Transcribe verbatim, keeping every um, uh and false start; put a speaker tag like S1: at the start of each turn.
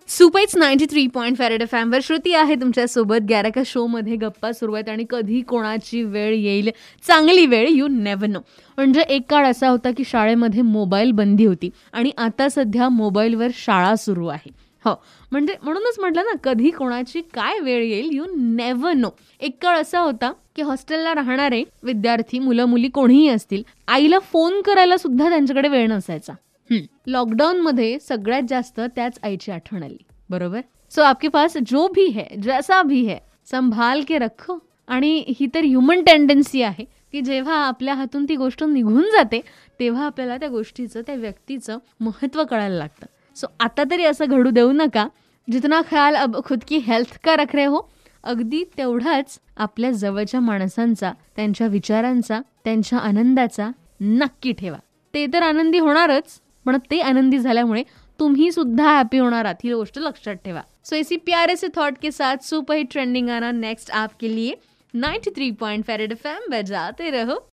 S1: सुपेच ninety three point five red F M वर श्रुती आहे तुमच्यासोबत. गॅरका शो मध्ये गप्पा सुरू आहेत आणि कधी कोणाची वेळ येईल, चांगली वेळ यू नेव्हर नो. म्हणजे एक काळ असा होता की शाळेमध्ये मोबाईल बंदी होती आणि आता सध्या मोबाईलवर शाळा सुरू आहे. हो, म्हणजे म्हणूनच म्हटलं ना, कधी कोणाची काय वेळ येईल यू नेव्हर नो. एक काळ असा होता की हॉस्टेलला राहणारे विद्यार्थी, मुलं मुली कोणीही असतील, आईला फोन करायला सुद्धा त्यांच्याकडे वेळ नसायचा. लॉकडाउन मध्ये सगळ्यात जास्त त्याच आईची आठवण आली, बरोबर. सो आपके पास जो भी है, जैसा भी है, संभाल के रखो. आणि ही तर ह्युमन टेंडन्सी आहे की जेव्हा आपल्या हातून ती गोष्ट निघून जाते तेव्हा आपल्याला त्या गोष्टीचं, त्या व्यक्तीचं महत्त्व कळायला लागतं. सो आता तरी असं घडू देऊ नका. जितना ख्याल अब खुद की हेल्थ का रख रहे हो, अगदी तेवढाच आपल्या जवळच्या माणसांचा, त्यांच्या विचारांचा, त्यांच्या आनंदाचा नक्की ठेवा. ते तर आनंदी होणारच, पण ते आनंदी झाल्यामुळे तुम्ही सुद्धा हॅपी होणार आहात, ही गोष्ट लक्षात ठेवा. सो इसी प्यारे से थॉट के साथ सुपर हिट ट्रेंडिंग गाना नेक्स्ट आपके लिए ninety three point five red FM बजाते रहो.